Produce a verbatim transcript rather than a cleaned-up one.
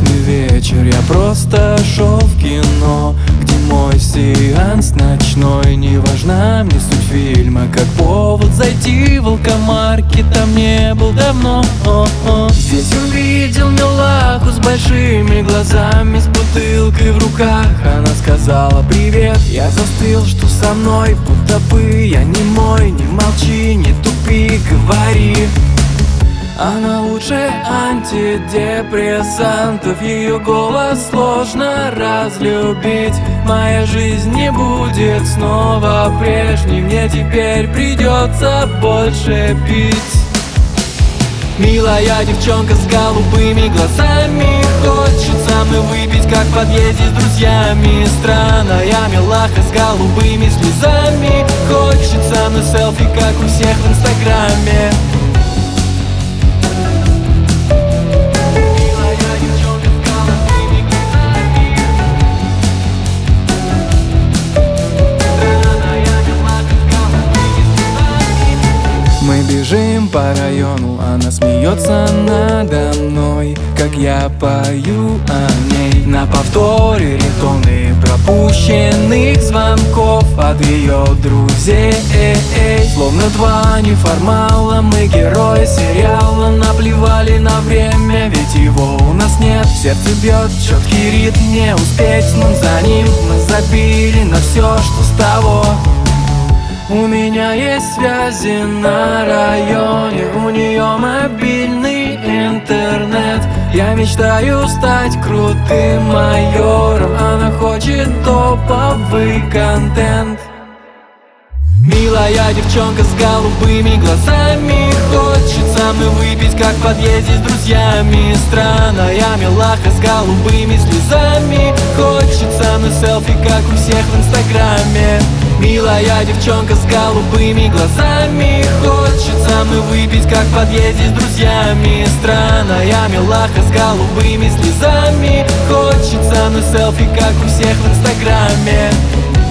Поздний вечер, я просто шел в кино, где мой сеанс ночной. Не важна мне суть фильма, как повод зайти в алкомаркет, там не был давно. О-о. Здесь увидел милаху с большими глазами, с бутылкой в руках. Она сказала привет, я застыл, что со мной, будто бы я не мой. Не молчи, не тупи, говори. Она лучше антидепрессантов, ее голос сложно разлюбить. Моя жизнь не будет снова прежней, мне теперь придется больше пить. Милая девчонка с голубыми глазами хочет со мной выпить, как в подъезде с друзьями. Странная милаха с голубыми слезами хочет со мной селфи, как у всех в инстаграме. Мы бежим по району, она смеется надо мной, как я пою о ней. На повторе рингтоны пропущенных звонков от ее друзей. Словно два неформала, мы герои сериала. Наплевали на время, ведь его у нас нет. Сердце бьет четкий ритм, не успеть снова за ним. Мы забили на все, что с того. У меня есть связи на районе, у нее мобильный интернет. Я мечтаю стать крутым майором, она хочет топовый контент. Милая девчонка с голубыми глазами хочет со мной выпить, как в подъезде с друзьями. Странная милаха с голубыми слезами хочет со мной селфи, как у всех в инстаграме. Милая девчонка с голубыми глазами хочет со мной выпить, как в подъезде с друзьями. Странная милаха с голубыми слезами хочет со мной селфи, как у всех в инстаграме.